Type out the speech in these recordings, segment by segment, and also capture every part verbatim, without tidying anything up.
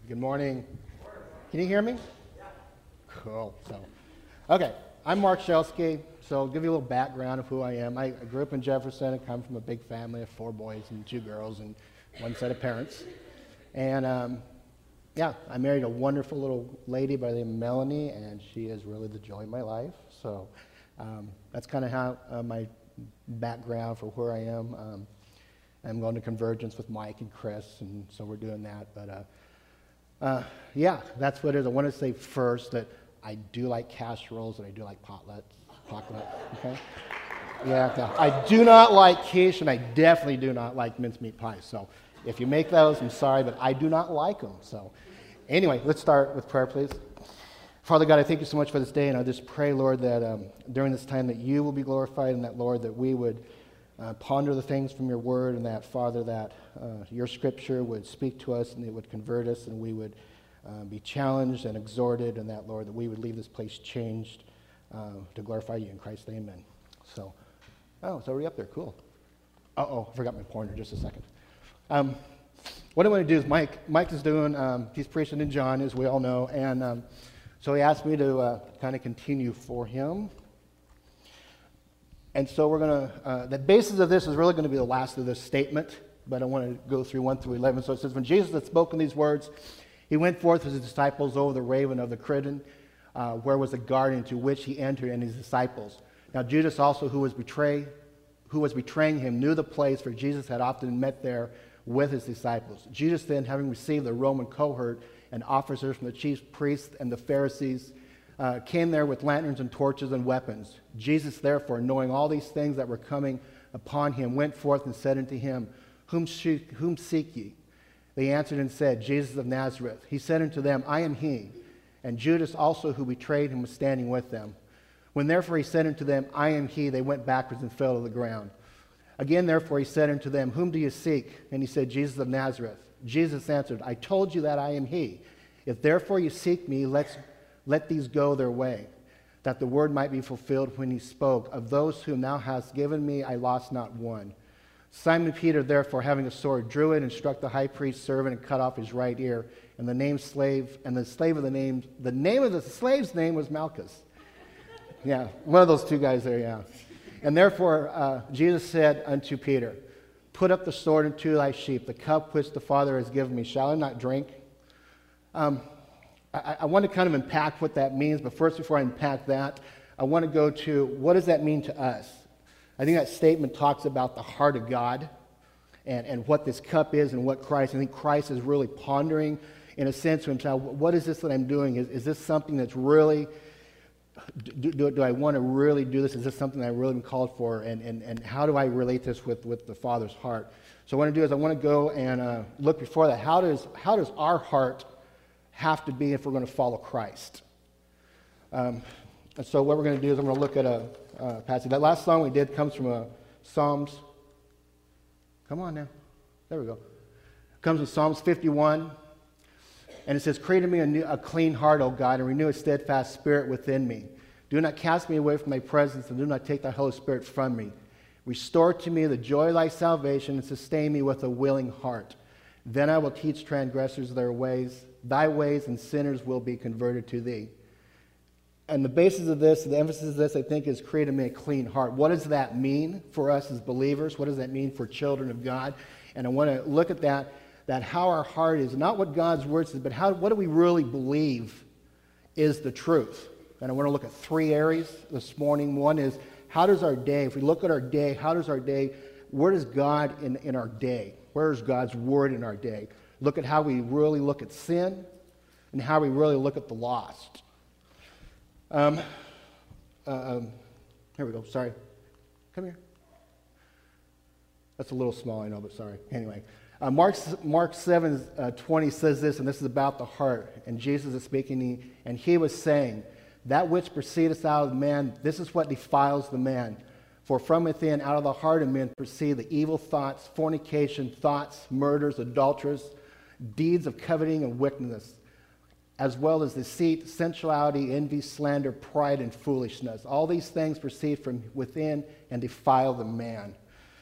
Good morning. Can you hear me? Cool. So, okay, I'm Mark Shelsky. So I'll give you a little background of who I am. I, I grew up in Jefferson. I come from a big family of four boys and two girls and one set of parents. And um, yeah, I married a wonderful little lady by the name of Melanie, and she is really the joy of my life. So um, that's kind of how uh, my background for where I am. Um, I'm going to Convergence with Mike and Chris, and so we're doing that. But uh, uh, yeah, that's what it is. I want to say first that I do like casseroles and I do like potlucks. Potluck, okay? Yeah, no, I do not like quiche, and I definitely do not like mincemeat pies. So if you make those, I'm sorry, but I do not like them. So anyway, let's start with prayer, please. Father God, I thank you so much for this day, and I just pray, Lord, that um, during this time that you will be glorified, and that, Lord, that we would uh, ponder the things from your word, and that, Father, that uh, your scripture would speak to us, and it would convert us, and we would uh, be challenged and exhorted, and that, Lord, that we would leave this place changed uh, to glorify you in Christ's name, amen. So, oh, it's already up there, cool. Uh-oh, I forgot my pointer, just a second. Um, what I want to do is Mike, Mike is doing, um, he's preaching in John, as we all know, and um, so he asked me to uh, kind of continue for him. And so we're going to, uh, the basis of this is really going to be the last of this statement, but I want to go through one through eleven. So it says, when Jesus had spoken these words, he went forth with his disciples over the raven of the Kidron, uh, where was a garden into which he entered and his disciples. Now Judas also, who was betrayed, who was betraying him, knew the place, for Jesus had often met there with his disciples. Judas then, having received the Roman cohort and officers from the chief priests and the Pharisees, uh, came there with lanterns and torches and weapons. Jesus, therefore, knowing all these things that were coming upon him, went forth and said unto him, Whom, she, whom seek ye? They answered and said, Jesus of Nazareth. He said unto them, I am he. And Judas also, who betrayed him, was standing with them. When therefore he said unto them, I am he, they went backwards and fell to the ground. Again, therefore, he said unto them, Whom do you seek? And he said, Jesus of Nazareth. Jesus answered, I told you that I am he. If therefore you seek me, let's, let these go their way, that the word might be fulfilled when he spoke, Of those whom thou hast given me, I lost not one. Simon Peter, therefore, having a sword, drew it and struck the high priest's servant and cut off his right ear. And the name slave, and the slave of the name, the name of the slave's name was Malchus. Yeah, one of those two guys there, yeah. And therefore uh, Jesus said unto Peter, Put up the sword into thy sheath, the cup which the Father has given me, shall I not drink? Um, I, I want to kind of unpack what that means, but first, before I unpack that, I want to go to what does that mean to us? I think that statement talks about the heart of God and, and what this cup is and what Christ, I think Christ is really pondering in a sense to himself, what is this that I'm doing? Is, is this something that's really, do, do, do I want to really do this? Is this something that I've really been called for? And, and, and how do I relate this with, with the Father's heart? So what I want to do is I want to go and uh, look before that. How does, how does our heart have to be if we're going to follow Christ? Um, and so what we're going to do is I'm going to look at a uh, passage. That last song we did comes from uh, Psalms. Come on now. There we go. It comes from Psalms fifty-one. And it says, Create in me a, new, a clean heart, O God, and renew a steadfast spirit within me. Do not cast me away from thy presence, and do not take thy Holy Spirit from me. Restore to me the joy of thy salvation, and sustain me with a willing heart. Then I will teach transgressors their ways. Thy ways and sinners will be converted to thee. And the basis of this, the emphasis of this, I think, is create in me a clean heart. What does that mean for us as believers? What does that mean for children of God? And I want to look at that. That how our heart is, not what God's word says, but how, what do we really believe is the truth? And I want to look at three areas this morning. One is, how does our day, if we look at our day, how does our day, where does God in, in our day? Where is God's word in our day? Look at how we really look at sin and how we really look at the lost. Um, uh, um, here we go, sorry. Come here. That's a little small, I know, but sorry. Anyway. Uh, Mark, Mark seven twenty says this, and this is about the heart. And Jesus is speaking, and he was saying, That which proceedeth out of man, this is what defiles the man. For from within, out of the heart of men, proceed the evil thoughts, fornication, thoughts, murders, adulteries, deeds of coveting and wickedness, as well as deceit, sensuality, envy, slander, pride, and foolishness. All these things proceed from within and defile the man.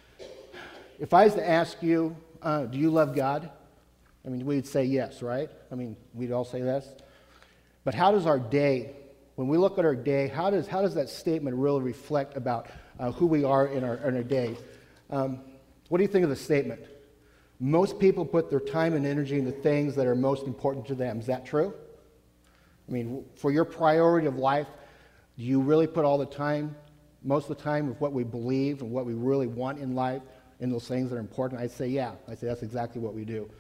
If I was to ask you, uh, do you love God? I mean, we would say yes, right? I mean, we'd all say this. But how does our day, when we look at our day, how does, how does that statement really reflect about uh, who we are in our, in our day? Um, what do you think of the statement? Most people put their time and energy into things that are most important to them. Is that true? I mean, for your priority of life, do you really put all the time, most of the time, with what we believe and what we really want in life, in those things that are important? I'd say, yeah. I'd say that's exactly what we do.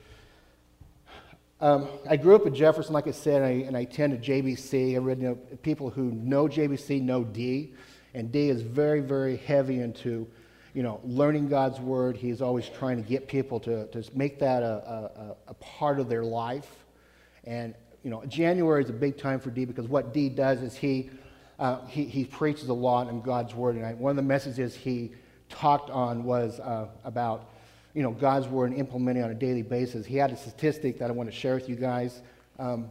Um, I grew up in Jefferson, like I said, and I, and I attended J B C. I read, you know, people who know J B C know D, and D is very, very heavy into, you know, learning God's Word. He's always trying to get people to, to make that a, a, a part of their life. And, you know, January is a big time for D because what D does is he uh, he, he preaches a lot in God's Word. And I, one of the messages he talked on was uh, about, you know, God's Word and implementing on a daily basis. He had a statistic that I want to share with you guys. Um,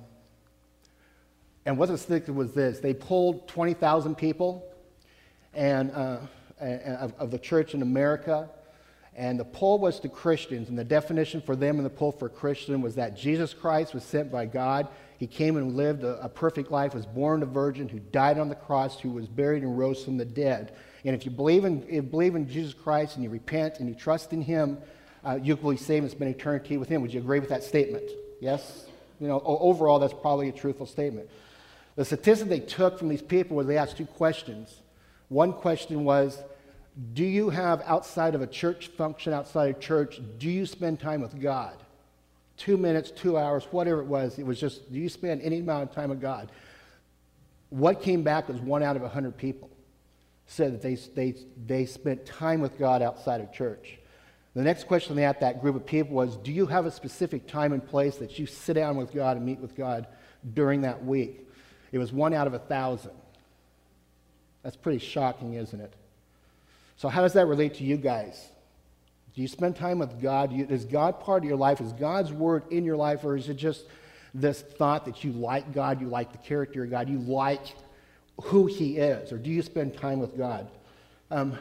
and what the statistic was this. They polled twenty thousand people and uh, of, of the church in America, and the poll was to Christians, and the definition for them in the poll for Christian was that Jesus Christ was sent by God. He came and lived a, a perfect life, was born a virgin, who died on the cross, who was buried and rose from the dead. And if you believe in, if you believe in Jesus Christ and you repent and you trust in Him, uh, you will be saved and spend eternity with Him. Would you agree with that statement? Yes? You know, overall, that's probably a truthful statement. The statistic they took from these people was they asked two questions. One question was, do you have, outside of a church function, outside of church, do you spend time with God? Two minutes, two hours, whatever it was. It was just, do you spend any amount of time with God? What came back was one out of a hundred people said that they, they, they spent time with God outside of church. The next question they asked that group of people was, do you have a specific time and place that you sit down with God and meet with God during that week? It was one out of a thousand. That's pretty shocking, isn't it? So how does that relate to you guys? Do you spend time with God? Do you, is God part of your life? Is God's Word in your life? Or is it just this thought that you like God, you like the character of God, you like who He is? Or do you spend time with God? Um,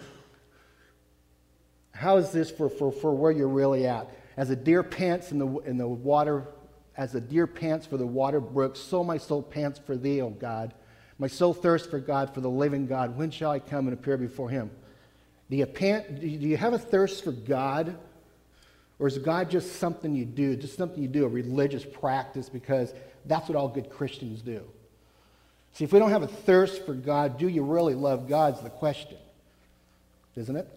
how is this for, for, for where you're really at? As a deer pants in the, in the water, as a deer pants for the water brooks, so my soul pants for Thee, O God. My soul thirsts for God, for the living God. When shall I come and appear before Him? Do you, pant, do you have a thirst for God? Or is God just something you do, just something you do, a religious practice, because that's what all good Christians do? See, if we don't have a thirst for God, do you really love God is the question, isn't it?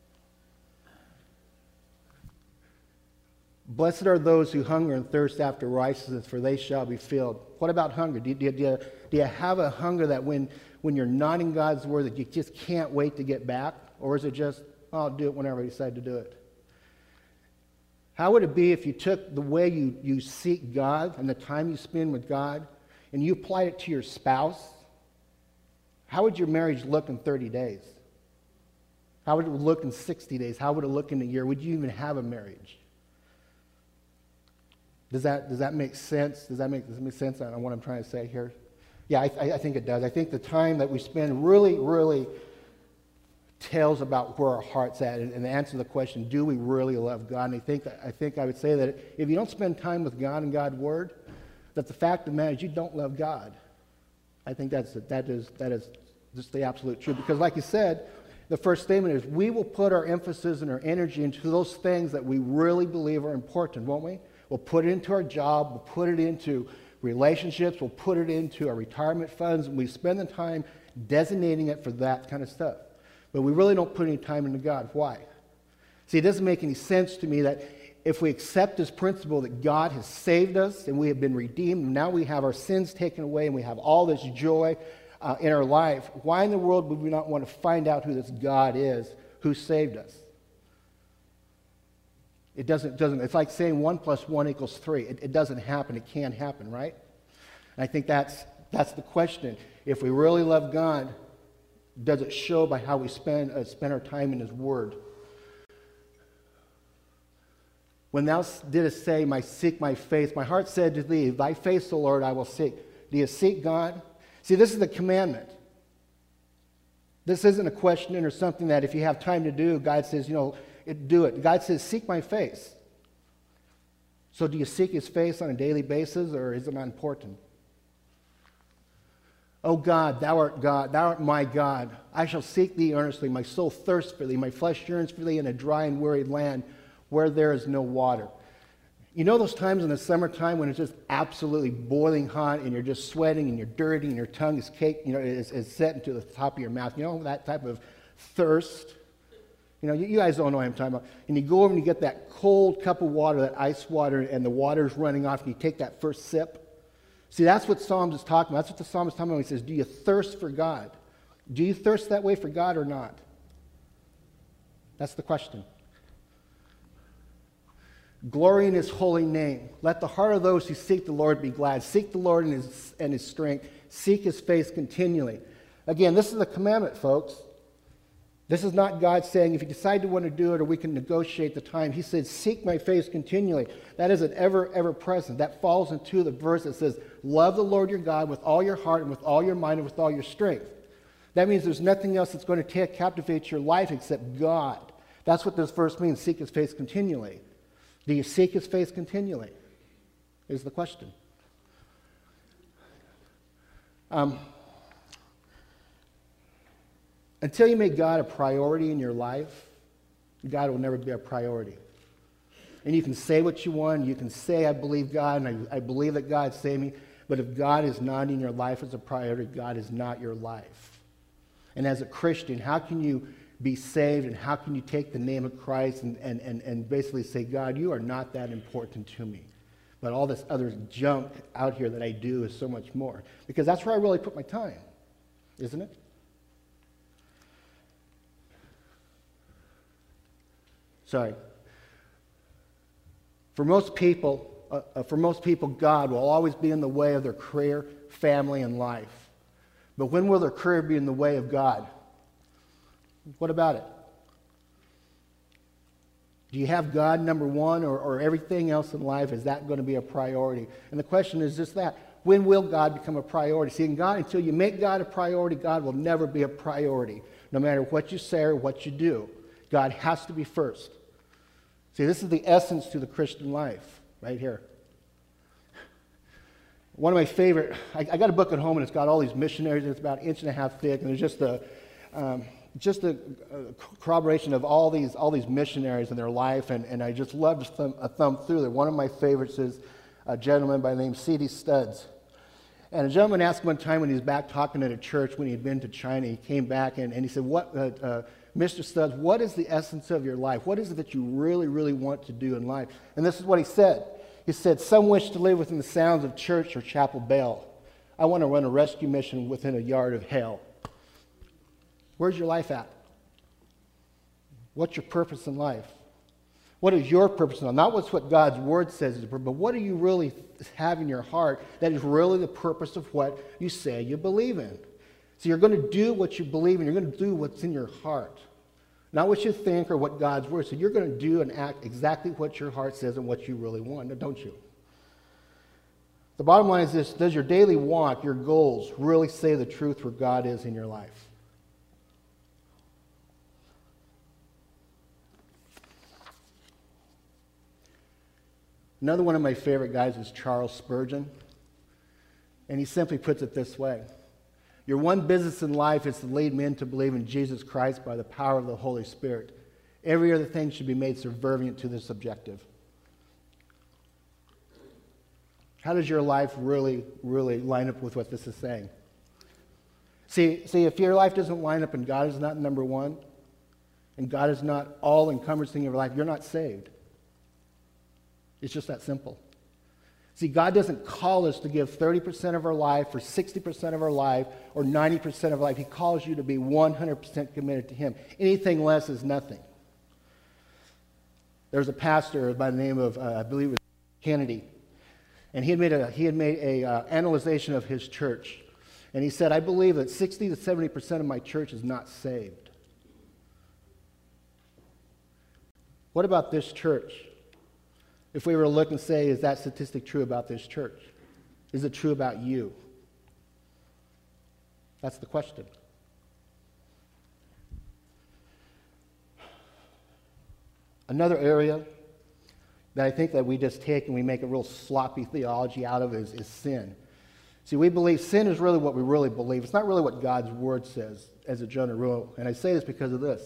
Blessed are those who hunger and thirst after righteousness, for they shall be filled. What about hunger? Do you, do you, do you, do you have a hunger that when, when you're not in God's Word that you just can't wait to get back? Or is it just, oh, I'll do it whenever I decide to do it? How would it be if you took the way you, you seek God and the time you spend with God and you applied it to your spouse? How would your marriage look in thirty days? How would it look in sixty days? How would it look in a year? Would you even have a marriage? Does that, does that make sense? Does that make, does that make sense on what I'm trying to say here? Yeah, I, I think it does. I think the time that we spend really, really tells about where our heart's at, and, and the answer to the question, do we really love God? And I think, I think I would say that if you don't spend time with God and God's Word, that the fact of the matter is you don't love God. I think that's, that is, that is just the absolute truth. Because like you said, the first statement is we will put our emphasis and our energy into those things that we really believe are important, won't we? We'll put it into our job, we'll put it into relationships, we'll put it into our retirement funds, and we spend the time designating it for that kind of stuff. But we really don't put any time into God. Why? See, it doesn't make any sense to me that if we accept this principle that God has saved us and we have been redeemed, and now we have our sins taken away and we have all this joy uh, in our life, why in the world would we not want to find out who this God is who saved us? It doesn't, doesn't it's like saying one plus one equals three. It, it doesn't happen. It can't happen, right? And I think that's, that's the question. If we really love God, does it show by how we spend, uh, spend our time in His Word? When thou didst say, my seek my face, my heart said to thee, thy face, O Lord, I will seek. Do you seek God? See, this is the commandment. This isn't a question or something that if you have time to do, God says, you know, it, do it. God says, seek my face. So do you seek his face on a daily basis, or is it not important? O God, thou art God, thou art my God. I shall seek thee earnestly. My soul thirsts for thee. My flesh yearns for thee in a dry and weary land where there is no water. You know those times in the summertime when it's just absolutely boiling hot and you're just sweating and you're dirty and your tongue is caked, you know, is, is set into the top of your mouth. You know that type of thirst? You know, you, you guys don't know what I'm talking about. And you go over and you get that cold cup of water, that ice water, and the water's running off, and you take that first sip. See, that's what Psalms is talking about. That's what the Psalm is talking about when he says, do you thirst for God? Do you thirst that way for God or not? That's the question. Glory in his holy name. Let the heart of those who seek the Lord be glad. Seek the Lord and his, and his strength. Seek his face continually. Again, this is a commandment, folks. This is not God saying, if you decide to want to do it, or we can negotiate the time. He said, seek my face continually. That is an ever, ever present. That falls into the verse that says, love the Lord your God with all your heart and with all your mind and with all your strength. That means there's nothing else that's going to take, captivate your life except God. That's what this verse means, seek his face continually. Do you seek his face continually? Is the question. Um, until you make God a priority in your life, God will never be a priority. And you can say what you want. You can say, I believe God, and I, I believe that God saved me. But if God is not in your life as a priority, God is not your life. And as a Christian, how can you be saved, and how can you take the name of Christ and, and, and, and basically say, God, you are not that important to me. But all this other junk out here that I do is so much more. Because that's where I really put my time, isn't it? Sorry. For most people, uh, uh, for most people, God will always be in the way of their career, family, and life. But when will their career be in the way of God? What about it? Do you have God number one, or, or everything else in life, is that going to be a priority? And the question is just that. When will God become a priority? See, in God, until you make God a priority, God will never be a priority, no matter what you say or what you do. God has to be first. See, this is the essence to the Christian life, right here. One of my favorite, I, I got a book at home, and it's got all these missionaries. It's about an inch and a half thick, and there's just a, um, just a, a corroboration of all these, all these missionaries and their life, and, and I just love to thumb, a thumb through there. One of my favorites is a gentleman by the name C D Studs. And a gentleman asked one time when he was back talking at a church when he had been to China, he came back and, and he said, "What, uh, uh, Mister Studs, what is the essence of your life? What is it that you really, really want to do in life?" And this is what he said. He said, "Some wish to live within the sounds of church or chapel bell. I want to run a rescue mission within a yard of hell." Where's your life at? What's your purpose in life? What is your purpose in life? Not what's what God's word says is, but what do you really have in your heart that is really the purpose of what you say you believe in? So you're going to do what you believe in. You're going to do what's in your heart. Not what you think or what God's word says. You're going to do and act exactly what your heart says and what you really want, don't you? The bottom line is this: does your daily walk, your goals, really say the truth where God is in your life? Another one of my favorite guys is Charles Spurgeon. And he simply puts it this way: your one business in life is to lead men to believe in Jesus Christ by the power of the Holy Spirit. Every other thing should be made subservient to this objective. How does your life really, really line up with what this is saying? See, see, if your life doesn't line up and God is not number one, and God is not all-encompassing in your life, you're not saved. It's just that simple. See, God doesn't call us to give thirty percent of our life or sixty percent of our life or ninety percent of our life. He calls you to be one hundred percent committed to Him. Anything less is nothing. There's a pastor by the name of, uh, I believe it was Kennedy, and he had made a, he had made a uh, analyzation of his church. And he said, "I believe that sixty to seventy percent of my church is not saved." What about this church? If we were to look and say, is that statistic true about this church? Is it true about you? That's the question. Another area, that I think that we just take and we make a real sloppy theology out of is, is sin. See, we believe sin is really what we really believe. It's not really what God's Word says as a general rule. And I say this because of this.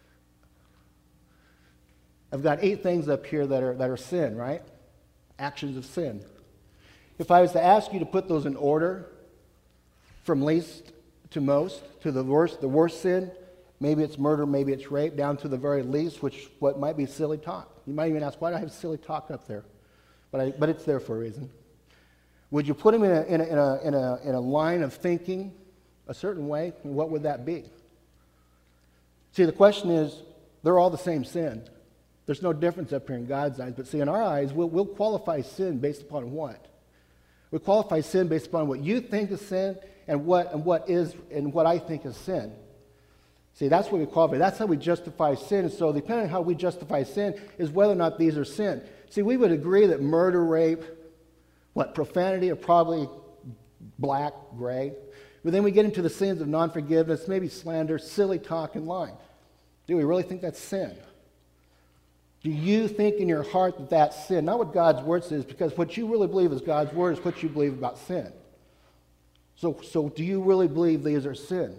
I've got eight things up here that are, that are sin, right? Actions of sin. If I was to ask you to put those in order, from least to most, to the worst, the worst sin, maybe it's murder, maybe it's rape, down to the very least, which what might be silly talk. You might even ask, why do I have silly talk up there? But, I, but it's there for a reason. Would you put them in a, in, a, in, a, in, a, in a line of thinking a certain way? And what would that be? See, the question is, they're all the same sin. There's no difference up here in God's eyes. But see, in our eyes, we'll, we'll qualify sin based upon what? We qualify sin based upon what you think is sin and what, and what is and what I think is sin. See, that's what we qualify. That's how we justify sin. And so depending on how we justify sin is whether or not these are sin. See, we would agree that murder, rape, what, profanity are probably black, gray. But then we get into the sins of non-forgiveness, maybe slander, silly talk, and lying. Do we really think that's sin? Do you think in your heart that that's sin? Not what God's Word says, because what you really believe is God's Word is what you believe about sin. So, so do you really believe these are sin?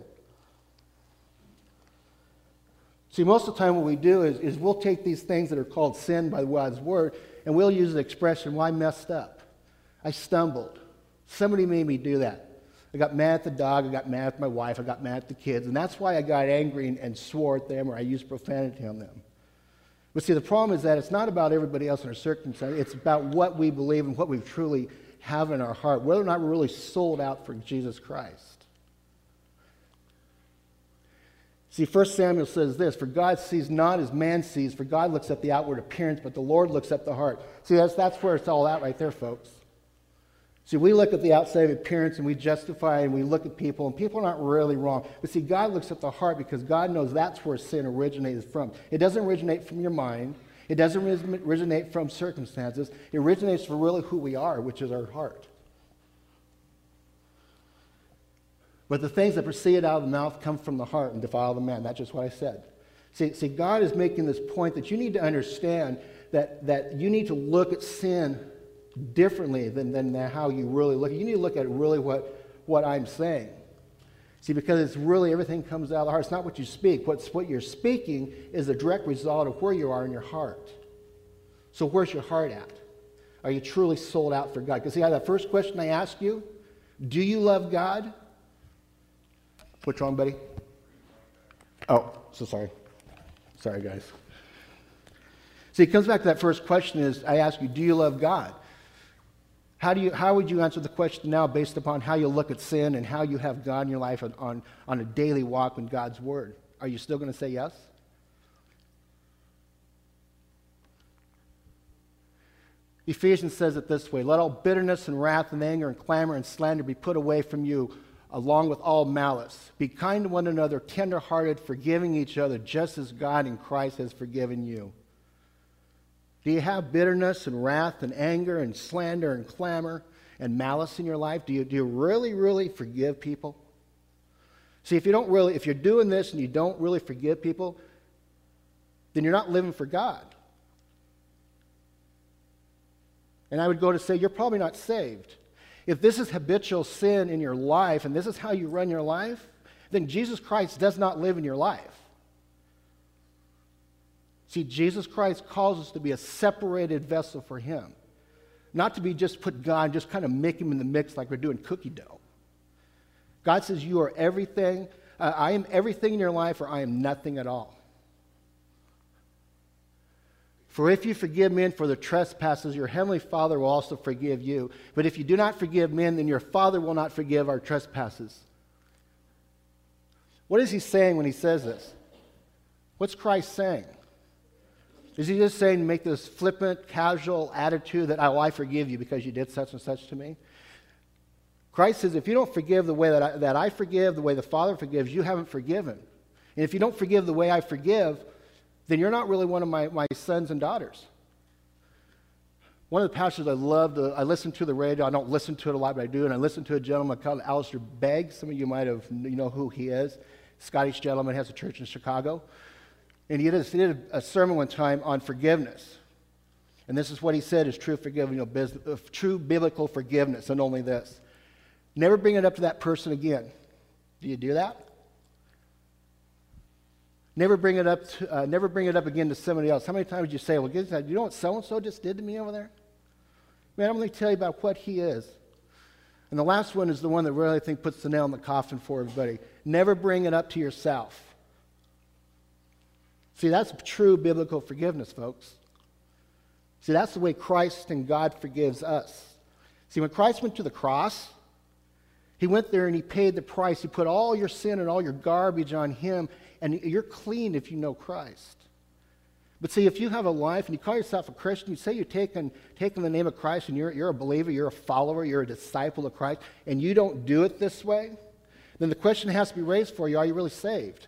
See, most of the time what we do is, is we'll take these things that are called sin by God's Word, and we'll use the expression, well, I messed up. I stumbled. Somebody made me do that. I got mad at the dog, I got mad at my wife, I got mad at the kids, and that's why I got angry and, and swore at them, or I used profanity on them. But see, the problem is that it's not about everybody else and our circumstances. It's about what we believe and what we truly have in our heart, whether or not we're really sold out for Jesus Christ. See, First Samuel says this, for God sees not as man sees, for God looks at the outward appearance, but the Lord looks at the heart. See, that's, that's where it's all at right there, folks. See, we look at the outside appearance and we justify and we look at people, and people are not really wrong. But see, God looks at the heart because God knows that's where sin originated from. It doesn't originate from your mind. It doesn't originate from circumstances. It originates from really who we are, which is our heart. But the things that proceed out of the mouth come from the heart and defile the man. That's just what I said. See, see, God is making this point that you need to understand that, that you need to look at sin differently than, than how you really look. You need to look at really what, what I'm saying. See, because it's really everything comes out of the heart. It's not what you speak. What's, what you're speaking is a direct result of where you are in your heart. So where's your heart at? Are you truly sold out for God? Because see, that first question I asked you, do you love God? What's wrong, buddy? Oh, so sorry. Sorry, guys. See, it comes back to that first question is, I ask you, do you love God? How, do you, how would you answer the question now based upon how you look at sin and how you have God in your life on, on, on a daily walk with God's Word? Are you still going to say yes? Ephesians says it this way, let all bitterness and wrath and anger and clamor and slander be put away from you, along with all malice. Be kind to one another, tender-hearted, forgiving each other, just as God in Christ has forgiven you. Do you have bitterness and wrath and anger and slander and clamor and malice in your life? Do you, do you really, really forgive people? See, if you don't really, if you're doing this and you don't really forgive people, then you're not living for God. And I would go to say, you're probably not saved. If this is habitual sin in your life and this is how you run your life, then Jesus Christ does not live in your life. See, Jesus Christ calls us to be a separated vessel for Him. Not to be just put God, just kind of make Him in the mix like we're doing cookie dough. God says, you are everything. Uh, I am everything in your life, or I am nothing at all. For if you forgive men for their trespasses, your heavenly Father will also forgive you. But if you do not forgive men, then your Father will not forgive our trespasses. What is He saying when He says this? What's Christ saying? Is He just saying, make this flippant, casual attitude that, oh, I forgive you because you did such and such to me? Christ says, if you don't forgive the way that I, that I forgive, the way the Father forgives, you haven't forgiven. And if you don't forgive the way I forgive, then you're not really one of my, my sons and daughters. One of the pastors I love, to, I listen to the radio. I don't listen to it a lot, but I do. And I listen to a gentleman called Alistair Begg. Some of you might have, you know who he is. Scottish gentleman, has a church in Chicago. And he did, he did a sermon one time on forgiveness. And this is what he said is true forgiving, you know, true biblical forgiveness, and only this. Never bring it up to that person again. Do you do that? Never bring it up. To, uh, never bring it up again to somebody else. How many times do you say, "Well, you know what so and so just did to me over there?" Man, I'm going to tell you about what he is. And the last one is the one that really I think puts the nail in the coffin for everybody. Never bring it up to yourself. See, that's true biblical forgiveness, folks. See, that's the way Christ and God forgives us. See, when Christ went to the cross, he went there and he paid the price. He put all your sin and all your garbage on him, and you're clean if you know Christ. But see, if you have a life and you call yourself a Christian, you say you're taking, taking the name of Christ and you're, you're a believer, you're a follower, you're a disciple of Christ, and you don't do it this way, then the question has to be raised for you, are you really saved?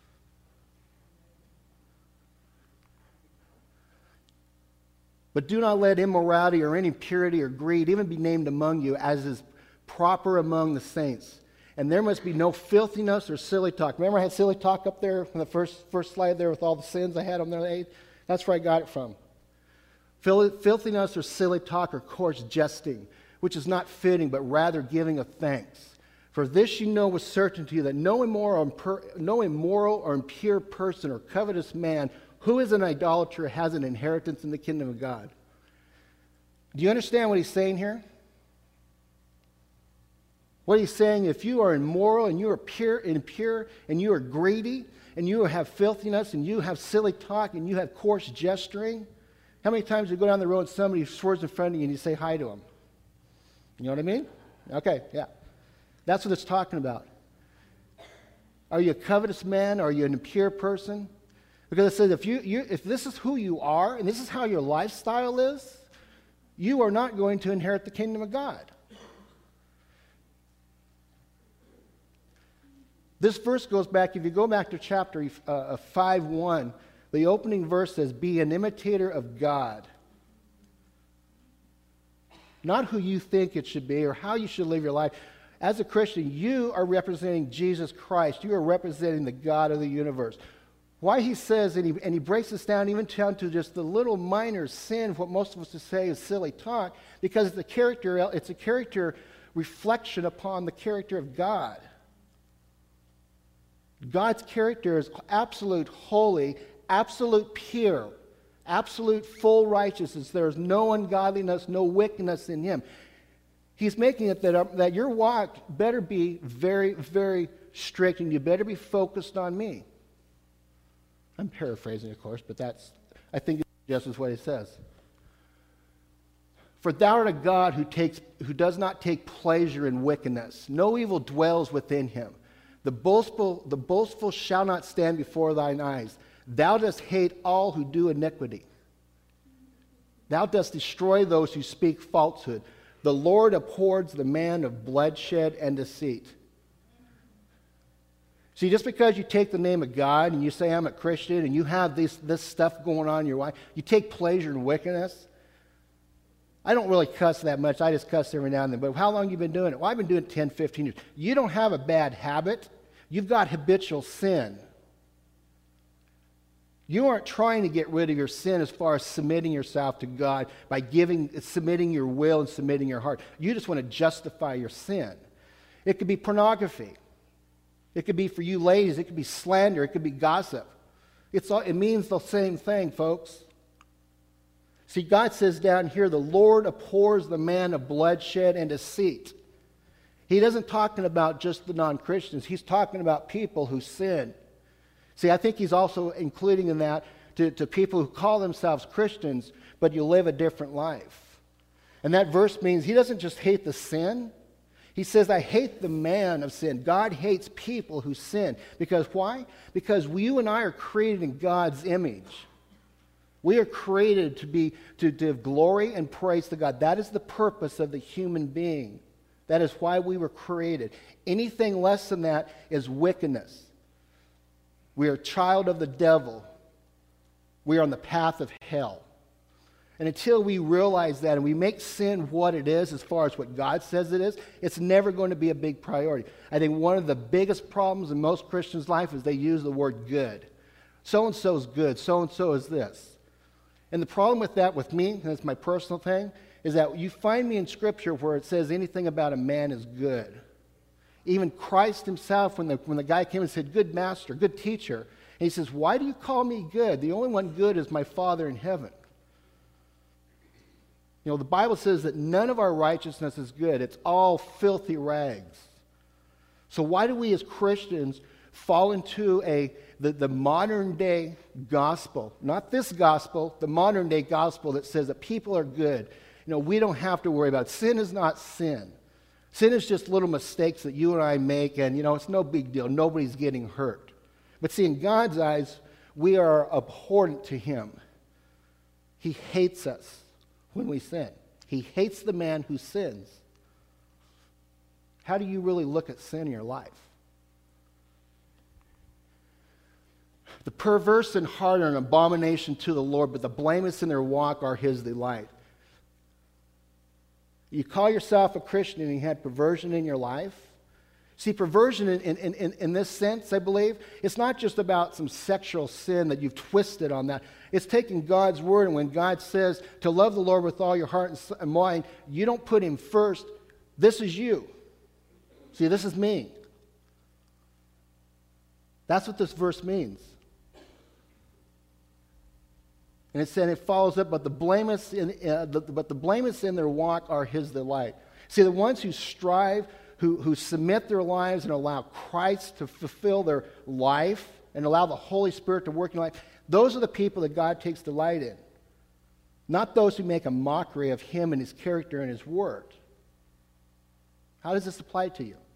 But do not let immorality or any impurity or greed even be named among you, as is proper among the saints. And there must be no filthiness or silly talk. Remember I had silly talk up there in the first, first slide there with all the sins I had on there? That's where I got it from. Filthiness or silly talk or coarse jesting, which is not fitting, but rather giving of thanks. For this you know with certainty, that no immoral, no immoral or impure person or covetous man who is an idolater has an inheritance in the kingdom of God. Do you understand what he's saying here? What he's saying, if you are immoral and you are pure, impure and you are greedy and you have filthiness and you have silly talk and you have coarse gesturing, how many times you go down the road and somebody swerves in front of you and you say hi to them? You know what I mean? Okay, yeah. That's what it's talking about. Are you a covetous man? Are you an impure person? Because it says if, you, you, if this is who you are and this is how your lifestyle is, you are not going to inherit the kingdom of God. This verse goes back, if you go back to chapter uh, five one, the opening verse says, be an imitator of God. Not who you think it should be or how you should live your life. As a Christian, you are representing Jesus Christ. You are representing the God of the universe. Why he says, and he, and he breaks this down even down to just the little minor sin, what most of us would say is silly talk, because it's a character, it's a character reflection upon the character of God. God's character is absolute holy, absolute pure, absolute full righteousness. There is no ungodliness, no wickedness in him. He's making it that, uh, that your walk better be very, very strict, and you better be focused on me. I'm paraphrasing, of course, but that's, I think just is what he says. For thou art a God who takes, who does not take pleasure in wickedness. No evil dwells within him. The boastful, the boastful shall not stand before thine eyes. Thou dost hate all who do iniquity. Thou dost destroy those who speak falsehood. The Lord abhors the man of bloodshed and deceit. See, just because you take the name of God and you say, I'm a Christian, and you have this, this stuff going on in your life, you take pleasure in wickedness. I don't really cuss that much. I just cuss every now and then. But how long have you been doing it? Well, I've been doing it ten, fifteen years. You don't have a bad habit. You've got habitual sin. You aren't trying to get rid of your sin as far as submitting yourself to God by giving, submitting your will and submitting your heart. You just want to justify your sin. It could be pornography. It could be, for you ladies, it could be slander. It could be gossip. It's all, it means the same thing, folks. See, God says down here, the Lord abhors the man of bloodshed and deceit. He doesn't talking about just the non-Christians. He's talking about people who sin. See, I think he's also including in that to, to people who call themselves Christians, but you live a different life. And that verse means he doesn't just hate the sin. He says, I hate the man of sin. God hates people who sin. Because why? Because you and I are created in God's image. We are created to be to, to give glory and praise to God. That is the purpose of the human being. That is why we were created. Anything less than that is wickedness. We are a child of the devil. We are on the path of hell. And until we realize that and we make sin what it is as far as what God says it is, it's never going to be a big priority. I think one of the biggest problems in most Christians' life is they use the word good. So-and-so is good. So-and-so is this. And the problem with that, with me, and it's my personal thing, is that you find me in Scripture where it says anything about a man is good. Even Christ himself, when the, when the guy came and said, good master, good teacher, and he says, why do you call me good? The only one good is my Father in heaven. You know, the Bible says that none of our righteousness is good. It's all filthy rags. So why do we as Christians fall into a the, the modern day gospel, not this gospel, the modern day gospel that says that people are good? You know, we don't have to worry about it. Sin is not sin. Sin is just little mistakes that you and I make, and, you know, it's no big deal. Nobody's getting hurt. But see, in God's eyes, we are abhorrent to him. He hates us when we sin. He hates the man who sins. How do you really look at sin in your life? The perverse in heart are an abomination to the Lord, but the blameless in their walk are his delight. You call yourself a Christian and you had perversion in your life. See, perversion in, in, in, in this sense, I believe, it's not just about some sexual sin that you've twisted on that. It's taking God's word, and when God says to love the Lord with all your heart and mind, you don't put him first. This is you. See, this is me. That's what this verse means. And it said, it follows up, but the blameless in, uh, the, but the blameless in their walk are his delight. See, the ones who strive, who, who submit their lives and allow Christ to fulfill their life and allow the Holy Spirit to work in life, those are the people that God takes delight in. Not those who make a mockery of him and his character and his word. How does this apply to you?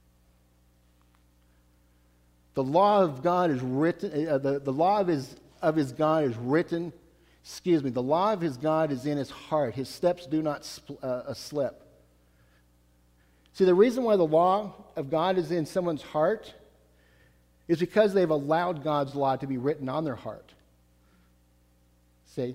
The law of God is written, uh, the, the law of his, of his God is written, excuse me, the law of his God is in his heart. His steps do not spl- uh, slip. See, the reason why the law of God is in someone's heart is because they've allowed God's law to be written on their heart. See?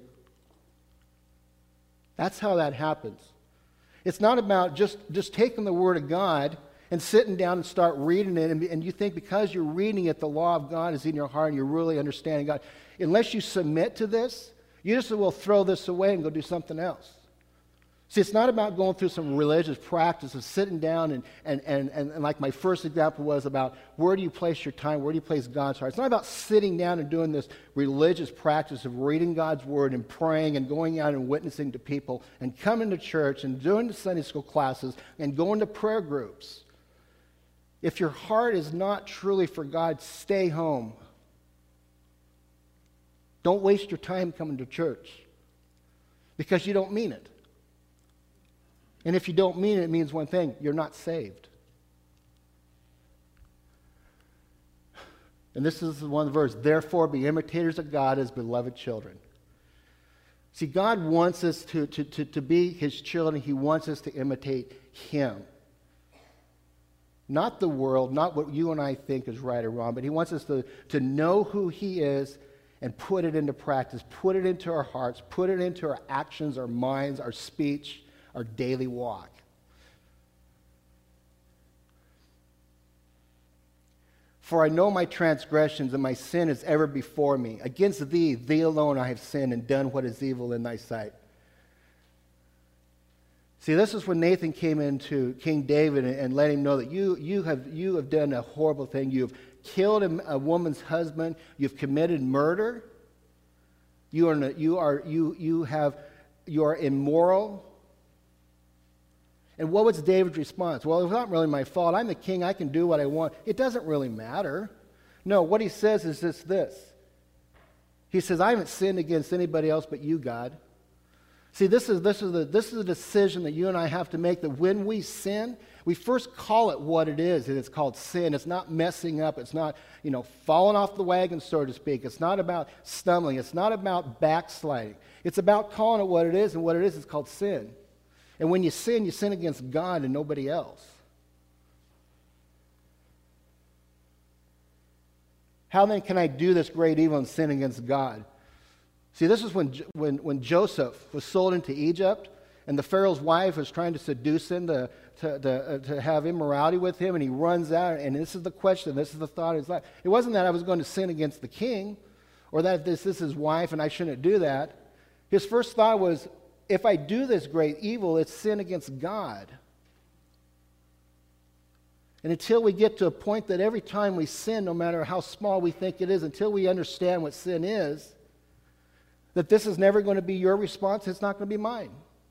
That's how that happens. It's not about just, just taking the Word of God and sitting down and start reading it, and, and you think because you're reading it, the law of God is in your heart and you're really understanding God. Unless you submit to this, you just will throw this away and go do something else. See, it's not about going through some religious practice of sitting down and, and, and, and, and like my first example was about where do you place your time, where do you place God's heart. It's not about sitting down and doing this religious practice of reading God's Word and praying and going out and witnessing to people and coming to church and doing the Sunday school classes and going to prayer groups. If your heart is not truly for God, stay home. Don't waste your time coming to church because you don't mean it. And if you don't mean it, it means one thing: you're not saved. And this is one verse: therefore be imitators of God as beloved children. See, God wants us to, to, to, to be his children. He wants us to imitate him. Not the world, not what you and I think is right or wrong, but he wants us to, to know who he is and put it into practice, put it into our hearts, put it into our actions, our minds, our speech, our daily walk. For I know my transgressions, and my sin is ever before me. Against thee, thee alone I have sinned and done what is evil in thy sight. See, this is when Nathan came into King David and, and let him know that you, you, have, you have done a horrible thing. You've killed a, a woman's husband. You've committed murder. You are, you are, you, you have, you are immoral. And what was David's response? Well, it's not really my fault. I'm the king. I can do what I want. It doesn't really matter. No, what he says is just this. He says, I haven't sinned against anybody else but you, God. See, this is, this is, the, this is a decision that you and I have to make, that when we sin, we first call it what it is, and it's called sin. It's not messing up. It's not, you know, falling off the wagon, so to speak. It's not about stumbling. It's not about backsliding. It's about calling it what it is, and what it is is called sin. And when you sin, you sin against God and nobody else. How then can I do this great evil and sin against God? See, this is when, when, when Joseph was sold into Egypt, and the Pharaoh's wife was trying to seduce him to, to, to, uh, to have immorality with him, and he runs out, and this is the question, this is the thought of his life. It wasn't that I was going to sin against the king, or that this, this is his wife and I shouldn't do that. His first thought was, if I do this great evil, it's sin against God. And until we get to a point that every time we sin, no matter how small we think it is, until we understand what sin is, that this is never going to be your response, it's not going to be mine.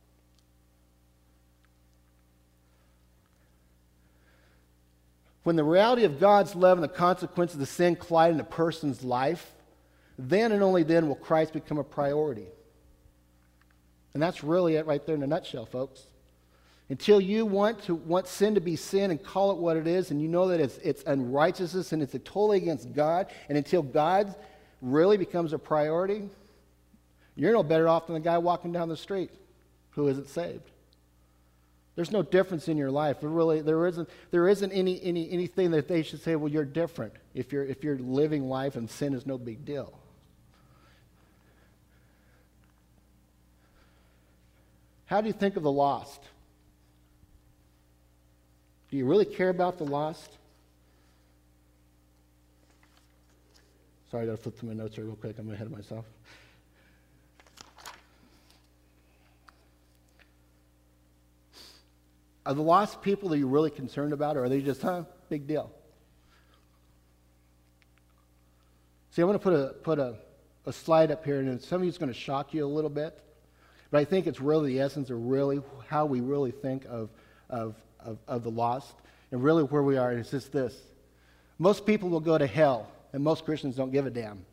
When the reality of God's love and the consequences of sin collide in a person's life, then and only then will Christ become a priority. And that's really it right there in a nutshell, folks. Until you want to want sin to be sin and call it what it is, and you know that it's, it's unrighteousness and it's totally against God, and until God really becomes a priority, you're no better off than the guy walking down the street who isn't saved. There's no difference in your life. There really there isn't there isn't any, any anything that they should say, well, you're different if you're if you're living life and sin is no big deal. How do you think of the lost? Do you really care about the lost? Sorry, I got to flip through my notes here real quick. I'm ahead of myself. Are the lost people that you're really concerned about, or are they just, huh, big deal? See, I want to put a put a, a slide up here, and some of you it's going to shock you a little bit, but I think it's really the essence of really how we really think of of of, of the lost, and really where we are. And it's just this: most people will go to hell, and most Christians don't give a damn.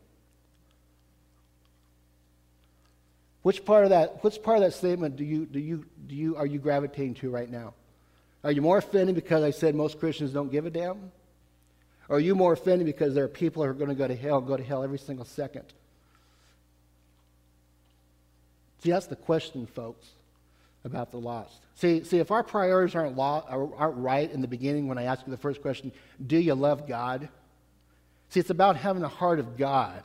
Which part of that? Which part of that statement do you do you do you are you gravitating to right now? Are you more offended because I said most Christians don't give a damn? Or are you more offended because there are people who are going to go to hell, go to hell every single second? See, that's the question, folks, about the lost. See, see, if our priorities aren't law, aren't right in the beginning when I ask you the first question, do you love God? See, it's about having the heart of God.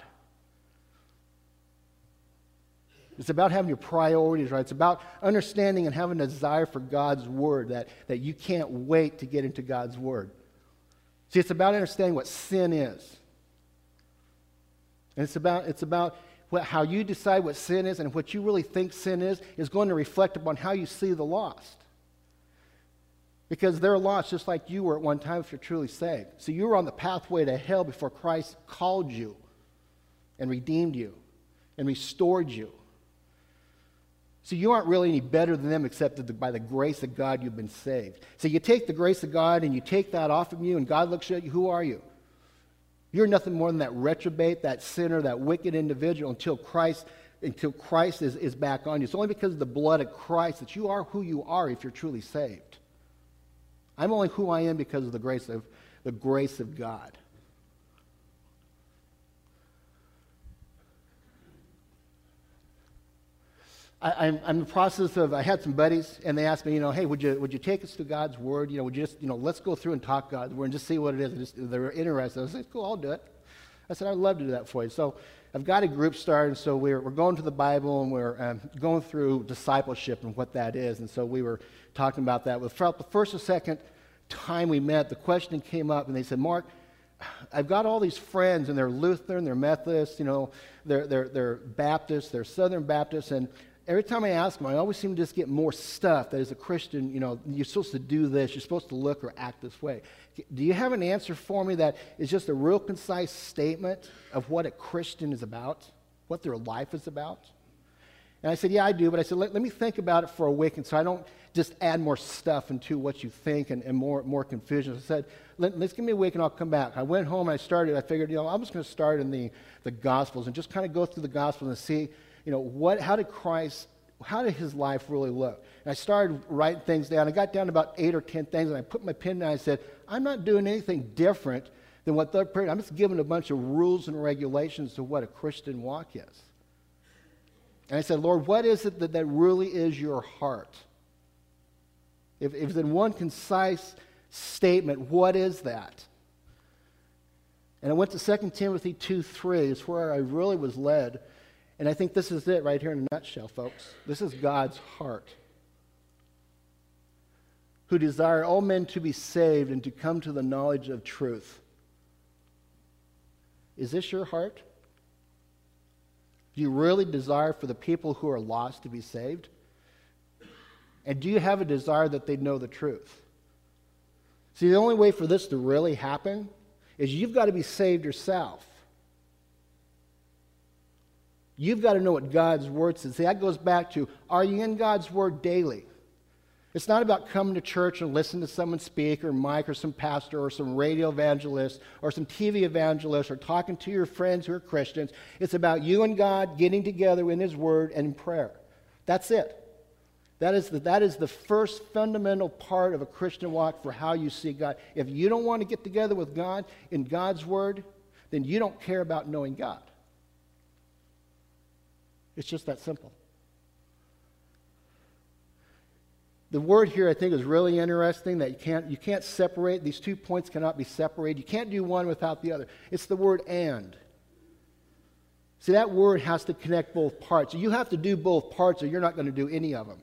It's about having your priorities right. It's about understanding and having a desire for God's word, that, that you can't wait to get into God's word. See, it's about understanding what sin is. And it's about, it's about what, how you decide what sin is, and what you really think sin is, is going to reflect upon how you see the lost. Because they're lost just like you were at one time if you're truly saved. So you were on the pathway to hell before Christ called you and redeemed you and restored you. So you aren't really any better than them except that by the grace of God you've been saved. So you take the grace of God and you take that off of you, and God looks at you, who are you? You're nothing more than that reprobate, that sinner, that wicked individual until Christ, until Christ is, is back on you. It's only because of the blood of Christ that you are who you are if you're truly saved. I'm only who I am because of the grace of the grace of God. I, I'm, I'm in the process of, I had some buddies, and they asked me, you know, hey, would you would you take us to God's Word? You know, would you just, you know, let's go through and talk God's Word and just see what it is. And just, they were interested. I said, cool, I'll do it. I said, I'd love to do that for you. So I've got a group started, so we're, we're going to the Bible, and we're um, going through discipleship and what that is. And so we were talking about that. Throughout the first or second time we met, the question came up, and they said, Mark, I've got all these friends, and they're Lutheran, they're Methodist, you know, they're, they're, they're Baptist, they're Southern Baptist, and every time I ask them, I always seem to just get more stuff that as a Christian, you know, you're supposed to do this, you're supposed to look or act this way. Do you have an answer for me that is just a real concise statement of what a Christian is about, what their life is about? And I said, yeah, I do, but I said, let, let me think about it for a week, and so I don't just add more stuff into what you think and, and more, more confusion. I said, let, let's give me a week and I'll come back. I went home and I started, I figured, you know, I'm just going to start in the, the Gospels and just kind of go through the Gospels and see, you know, what, how did Christ, how did his life really look? And I started writing things down. I got down to about eight or ten things, and I put my pen down and I said, I'm not doing anything different than what third period. I'm just giving a bunch of rules and regulations to what a Christian walk is. And I said, Lord, what is it that, that really is your heart? If, if it's in one concise statement, what is that? And I went to Second Timothy two three. It's where I really was led. And I think this is it right here in a nutshell, folks. This is God's heart. Who desire all men to be saved and to come to the knowledge of truth. Is this your heart? Do you really desire for the people who are lost to be saved? And do you have a desire that they know the truth? See, the only way for this to really happen is you've got to be saved yourself. You've got to know what God's Word says. See, that goes back to, are you in God's Word daily? It's not about coming to church and listening to someone speak, or Mike, or some pastor, or some radio evangelist, or some T V evangelist, or talking to your friends who are Christians. It's about you and God getting together in His Word and in prayer. That's it. That is the, that is the first fundamental part of a Christian walk for how you see God. If you don't want to get together with God in God's Word, then you don't care about knowing God. It's just that simple. The word here, I think, is really interesting, that you can't, you can't separate. These two points cannot be separated. You can't do one without the other. It's the word and. See, that word has to connect both parts. You have to do both parts, or you're not going to do any of them.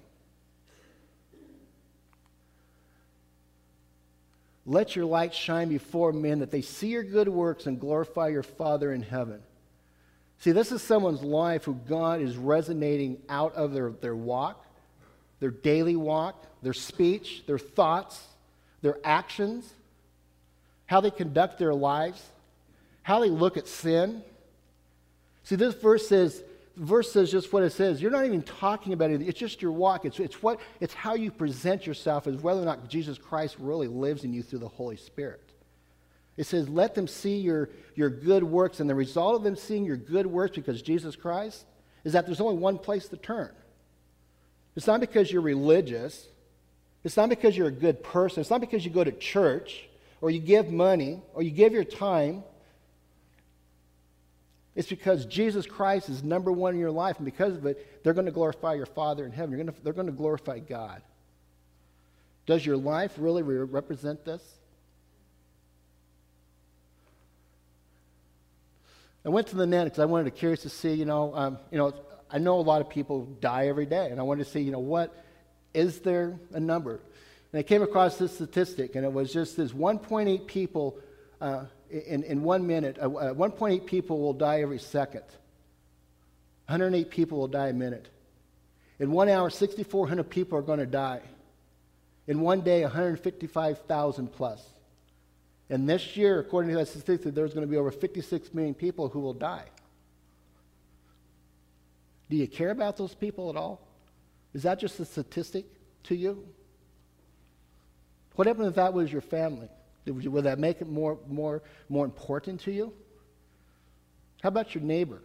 Let your light shine before men, that they see your good works and glorify your Father in heaven. See, this is someone's life who God is resonating out of their, their walk, their daily walk, their speech, their thoughts, their actions, how they conduct their lives, how they look at sin. See, this verse says, verse says just what it says. You're not even talking about it. It's just your walk. It's, it's, what, it's how you present yourself, as whether or not Jesus Christ really lives in you through the Holy Spirit. It says, let them see your, your good works. And the result of them seeing your good works, because Jesus Christ, is that there's only one place to turn. It's not because you're religious. It's not because you're a good person. It's not because you go to church, or you give money, or you give your time. It's because Jesus Christ is number one in your life, and because of it, they're going to glorify your Father in heaven. You're going to, they're going to glorify God. Does your life really re- represent this? I went to the net because I wanted to curious to see, you know, um, you know, I know a lot of people die every day, and I wanted to see, you know, what, is there a number? And I came across this statistic, and it was just this one point eight people uh, in, in one minute, uh, one point eight people will die every second. one hundred eight people will die a minute. In one hour, six thousand four hundred people are going to die. In one day, one hundred fifty-five thousand plus. And this year, according to that statistic, there's going to be over fifty-six million people who will die. Do you care about those people at all? Is that just a statistic to you? What happened if that was your family? Would that make it more, more, more important to you? How about your neighbor?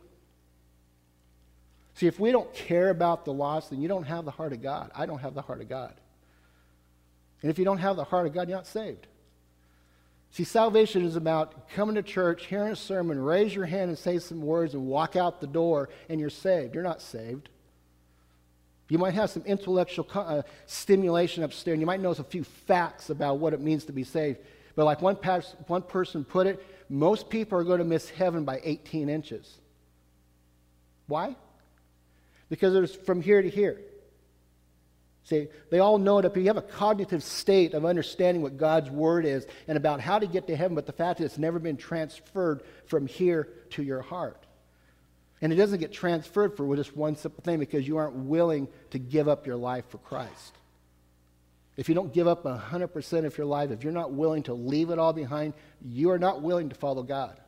See, if we don't care about the lost, then you don't have the heart of God. I don't have the heart of God. And if you don't have the heart of God, you're not saved. See, salvation is about coming to church, hearing a sermon, raise your hand and say some words and walk out the door, and you're saved. You're not saved. You might have some intellectual uh, stimulation upstairs, and you might know a few facts about what it means to be saved. But like one, pas- one person put it, most people are going to miss heaven by eighteen inches. Why? Because it's from here to here. See, they all know that you have a cognitive state of understanding what God's Word is and about how to get to heaven, but the fact is it's never been transferred from here to your heart. And it doesn't get transferred for just one simple thing, because you aren't willing to give up your life for Christ. If you don't give up one hundred percent of your life, if you're not willing to leave it all behind, you are not willing to follow God.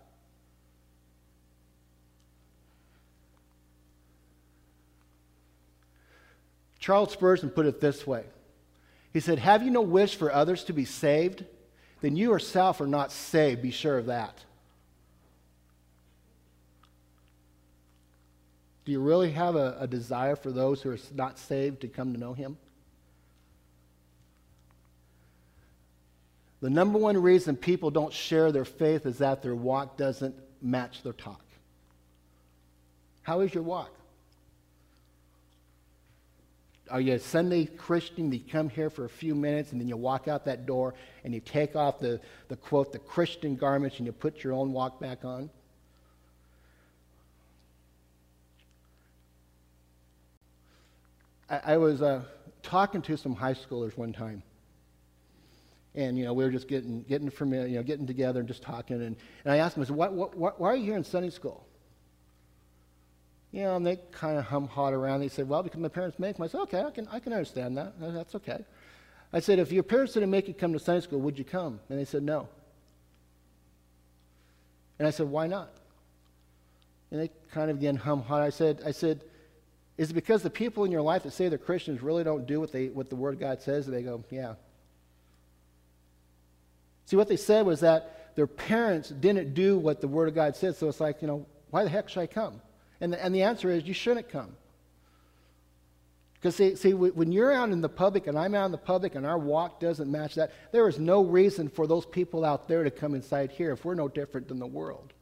Charles Spurgeon put it this way. He said, have you no wish for others to be saved? Then you yourself are not saved. Be sure of that. Do you really have a, a desire for those who are not saved to come to know Him? The number one reason people don't share their faith is that their walk doesn't match their talk. How is your walk? Are you a Sunday Christian that you come here for a few minutes and then you walk out that door and you take off the, the quote, the Christian garments, and you put your own walk back on? I, I was uh, talking to some high schoolers one time. And, you know, we were just getting getting familiar, you know, getting together and just talking. And, and I asked them, I said, what, what, what, why are you here in Sunday school? You know, and they kind of hum-hawed around. They said, well, because my parents make them. I said, okay, I can, I can understand that. That's okay. I said, if your parents didn't make you come to Sunday school, would you come? And they said, no. And I said, why not? And they kind of again hum-hawed. I said, I said, is it because the people in your life that say they're Christians really don't do what they what the Word of God says? And they go, yeah. See, what they said was that their parents didn't do what the Word of God said, so it's like, you know, why the heck should I come? And the, and the answer is, you shouldn't come. Because, see, see, when you're out in the public and I'm out in the public and our walk doesn't match that, there is no reason for those people out there to come inside here if we're no different than the world.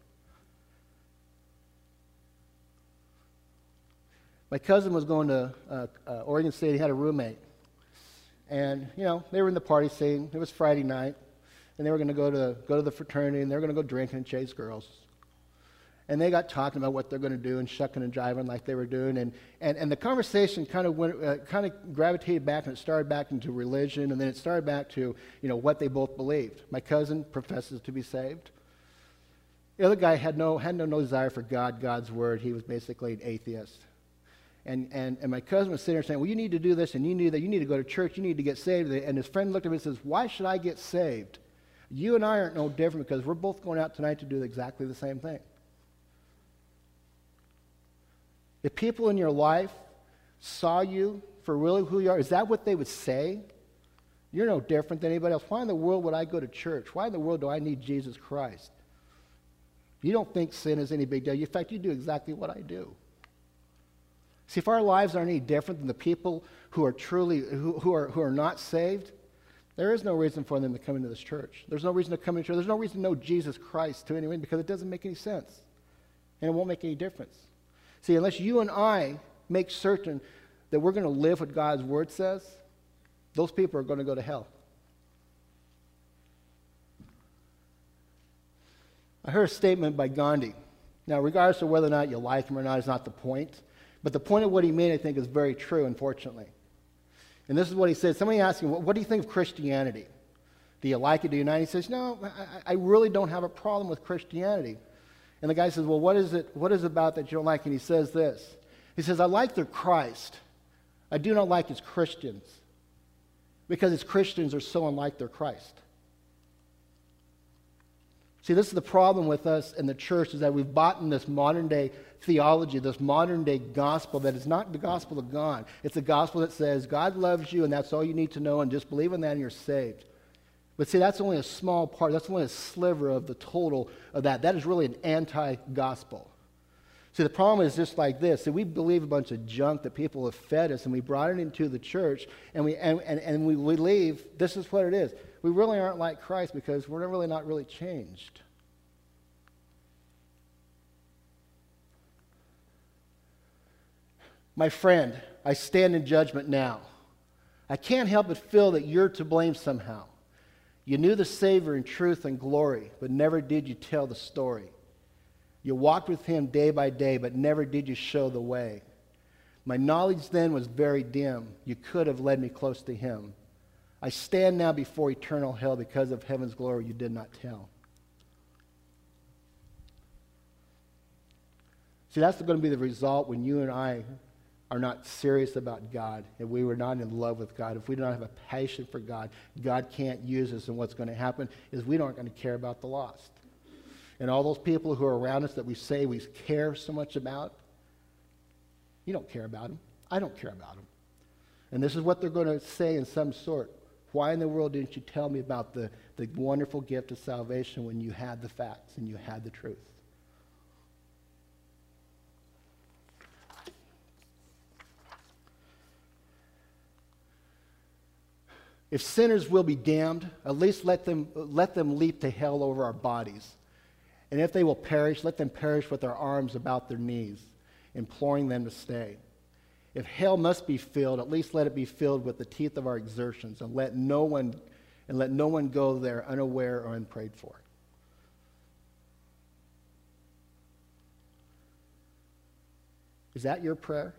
My cousin was going to uh, uh, Oregon State. He had a roommate. And, you know, they were in the party scene. It was Friday night. And they were going to go to go to the fraternity, and they were going to go drinking and chase girls. And they got talking about what they're going to do and shucking and jiving like they were doing. And, and, and the conversation kind of went, uh, kind of gravitated back, and it started back into religion, and then it started back to, you know, what they both believed. My cousin professes to be saved. The other guy had no, had no, no desire for God, God's word. He was basically an atheist. And, and, and my cousin was sitting there saying, well, you need to do this, and you need that. You need to go to church. You need to get saved. And his friend looked at him and says, why should I get saved? You and I aren't no different because we're both going out tonight to do exactly the same thing. If people in your life saw you for really who you are, is that what they would say? You're no different than anybody else. Why in the world would I go to church? Why in the world do I need Jesus Christ? You don't think sin is any big deal. In fact, you do exactly what I do. See, if our lives aren't any different than the people who are truly, who, who are who are not saved, there is no reason for them to come into this church. There's no reason to come into church. There's no reason to know Jesus Christ to anyone because it doesn't make any sense. And it won't make any difference. See, unless you and I make certain that we're going to live what God's Word says, those people are going to go to hell. I heard a statement by Gandhi. Now, regardless of whether or not you like him or not is not the point. But the point of what he made, I think, is very true, unfortunately. And this is what he said. Somebody asked him, what do you think of Christianity? Do you like it? Do you not? He says, no, I, I really don't have a problem with Christianity. And the guy says, well, what is it, what is it about that you don't like? And he says this. He says, I like their Christ. I do not like his Christians. Because his Christians are so unlike their Christ. See, this is the problem with us in the church, is that we've bought in this modern day theology, this modern day gospel that is not the gospel of God. It's a gospel that says God loves you and that's all you need to know, and just believe in that and you're saved. But see, that's only a small part. That's only a sliver of the total of that. That is really an anti-gospel. See, the problem is just like this. See, we believe a bunch of junk that people have fed us, and we brought it into the church, and we and, and, and we, we leave. This is what it is. We really aren't like Christ because we're really not really changed. My friend, I stand in judgment now. I can't help but feel that you're to blame somehow. You knew the Savior in truth and glory, but never did you tell the story. You walked with him day by day, but never did you show the way. My knowledge then was very dim. You could have led me close to him. I stand now before eternal hell because of heaven's glory you did not tell. See, that's going to be the result when you and I are not serious about God, if we were not in love with God, if we do not have a passion for God, God can't use us, and what's going to happen is we aren't going to care about the lost. And all those people who are around us that we say we care so much about, you don't care about them. I don't care about them. And this is what they're going to say in some sort. Why in the world didn't you tell me about the, the wonderful gift of salvation when you had the facts and you had the truth? If sinners will be damned, at least let them, let them leap to hell over our bodies. And if they will perish, let them perish with their arms about their knees, imploring them to stay. If hell must be filled, at least let it be filled with the teeth of our exertions, and let no one, and let no one go there unaware or unprayed for. Is that your prayer?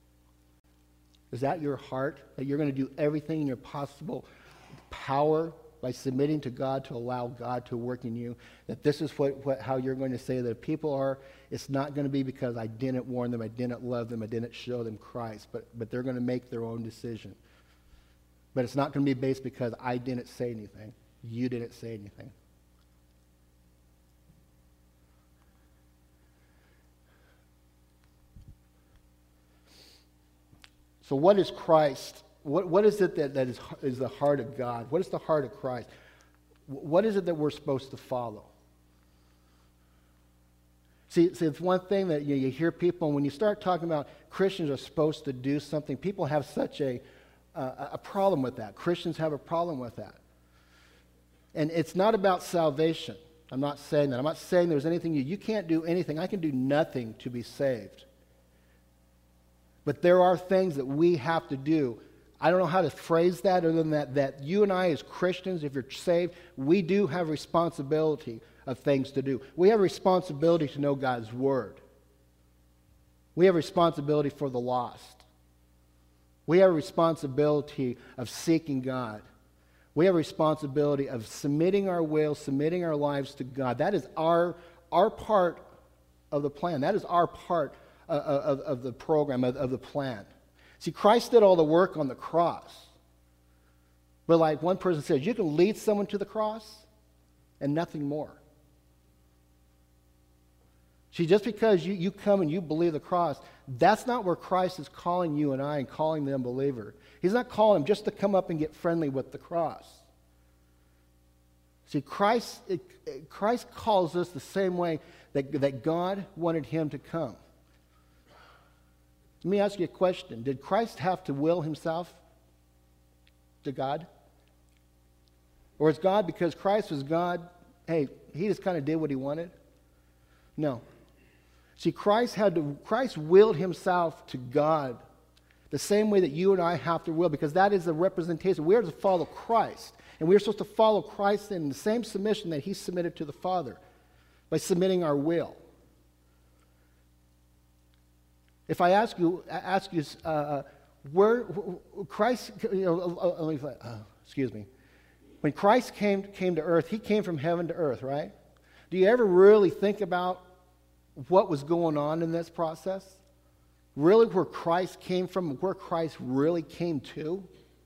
Is that your heart? That you're going to do everything in your possible power by submitting to God to allow God to work in you, that this is what, what how you're going to say that if people are, it's not going to be because I didn't warn them, I didn't love them, I didn't show them Christ, but, but they're going to make their own decision. But it's not going to be based because I didn't say anything. You didn't say anything. So what is Christ? What, what is it that, that is, is the heart of God? What is the heart of Christ? What is it that we're supposed to follow? See, see it's one thing that you, you hear people, and when you start talking about Christians are supposed to do something, people have such a, uh, a problem with that. Christians have a problem with that. And it's not about salvation. I'm not saying that. I'm not saying there's anything you, you can't do anything. I can do nothing to be saved. But there are things that we have to do. I don't know how to phrase that other than that, that you and I as Christians, if you're saved, we do have responsibility of things to do. We have responsibility to know God's Word. We have responsibility for the lost. We have responsibility of seeking God. We have responsibility of submitting our will, submitting our lives to God. That is our, our part of the plan. That is our part Of, of the program, of, of the plan. See, Christ did all the work on the cross. But like one person says, you can lead someone to the cross and nothing more. See, just because you, you come and you believe the cross, that's not where Christ is calling you and I and calling the unbeliever. He's not calling them just to come up and get friendly with the cross. See, Christ, it, it, Christ calls us the same way that, that God wanted him to come. Let me ask you a question. Did Christ have to will himself to God? Or is God, because Christ was God, hey, he just kind of did what he wanted? No. See, Christ had to, Christ willed himself to God the same way that you and I have to will, because that is the representation. We are to follow Christ. And we are supposed to follow Christ in the same submission that he submitted to the Father, by submitting our will. If I ask you, ask you, uh, where Christ, you know, uh, let me, uh, excuse me, when Christ came came to earth, he came from heaven to earth, right? Do you ever really think about what was going on in this process? Really, where Christ came from, where Christ really came to?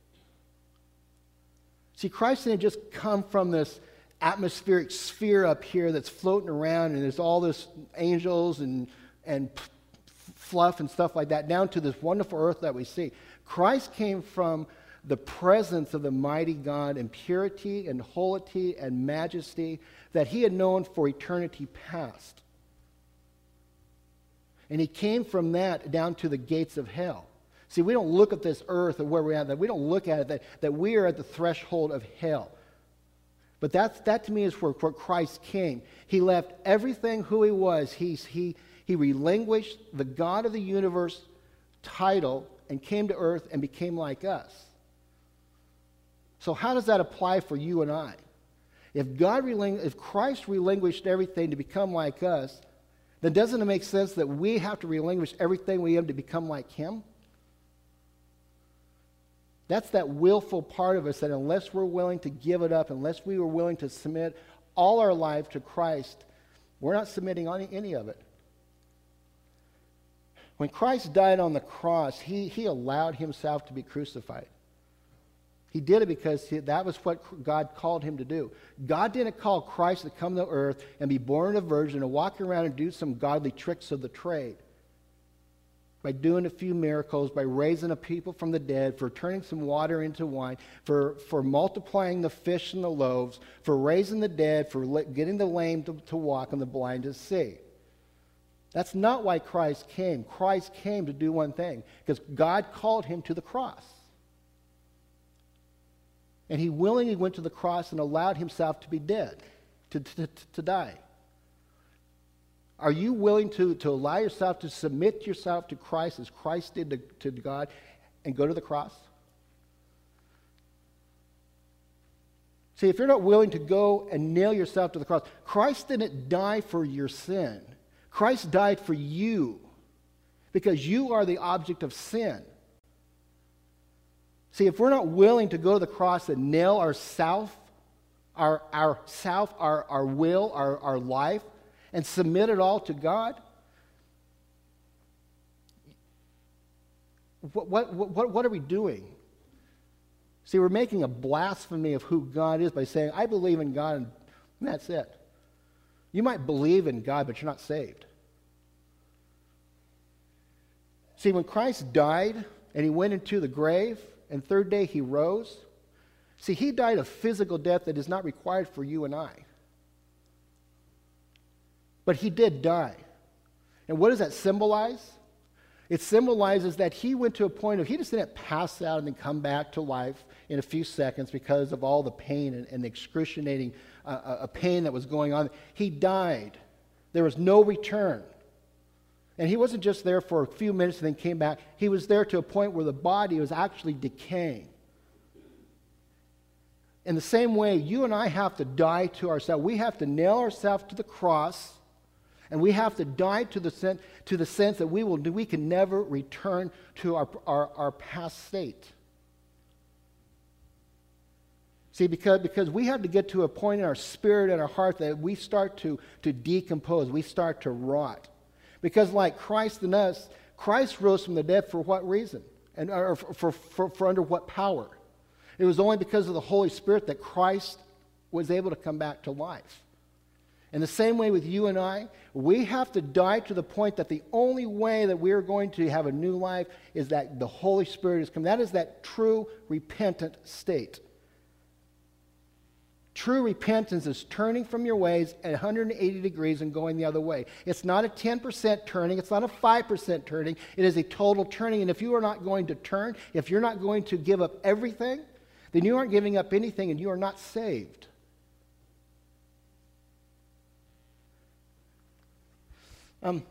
See, Christ didn't just come from this atmospheric sphere up here that's floating around, and there's all this angels and and fluff and stuff like that, down to this wonderful earth that we see. Christ came from the presence of the mighty God in purity and holiness and majesty that he had known for eternity past. And he came from that down to the gates of hell. See, we don't look at this earth and where we're at, that we don't look at it that, that we are at the threshold of hell. But that's, that to me is where, where Christ came. He left everything who he was. He, he, he relinquished the God of the universe title and came to earth and became like us. So how does that apply for you and I? If God relinqu- if Christ relinquished everything to become like us, then doesn't it make sense that we have to relinquish everything we have to become like him? That's that willful part of us that unless we're willing to give it up, unless we were willing to submit all our life to Christ, we're not submitting any, any of it. When Christ died on the cross, he, he allowed himself to be crucified. He did it because he, that was what God called him to do. God didn't call Christ to come to earth and be born of a virgin and walk around and do some godly tricks of the trade. By doing a few miracles, by raising a people from the dead, for turning some water into wine, for, for multiplying the fish and the loaves, for raising the dead, for getting the lame to, to walk and the blind to see. That's not why Christ came. Christ came to do one thing, because God called him to the cross. And he willingly went to the cross and allowed himself to be dead, to, to, to die. Are you willing to, to allow yourself to submit yourself to Christ as Christ did to, to God and go to the cross? See, if you're not willing to go and nail yourself to the cross, Christ didn't die for your sin. Christ died for you because you are the object of sin. See, if we're not willing to go to the cross and nail ourselves our, our self, our, our will, our, our life, and submit it all to God? What, what, what, what are we doing? See, we're making a blasphemy of who God is by saying, I believe in God, and that's it. You might believe in God, but you're not saved. See, when Christ died and he went into the grave, and third day he rose, see, he died a physical death that is not required for you and I. But he did die. And what does that symbolize? It symbolizes that he went to a point of, he just didn't pass out and then come back to life in a few seconds because of all the pain and, and the excruciating uh, uh, pain that was going on. He died. There was no return. And he wasn't just there for a few minutes and then came back. He was there to a point where the body was actually decaying. In the same way, you and I have to die to ourselves. We have to nail ourselves to the cross, and we have to die to the sense, to the sense that we will we can never return to our, our, our past state. See, because, because we have to get to a point in our spirit and our heart that we start to, to decompose, we start to rot. Because like Christ in us, Christ rose from the dead for what reason? And or for, for, for, for under what power? It was only because of the Holy Spirit that Christ was able to come back to life. In the same way with you and I, we have to die to the point that the only way that we are going to have a new life is that the Holy Spirit has come. That is that true repentant state. True repentance is turning from your ways at one hundred eighty degrees and going the other way. It's not a ten percent turning. It's not a five percent turning. It is a total turning. And if you are not going to turn, if you're not going to give up everything, then you aren't giving up anything and you are not saved. Um,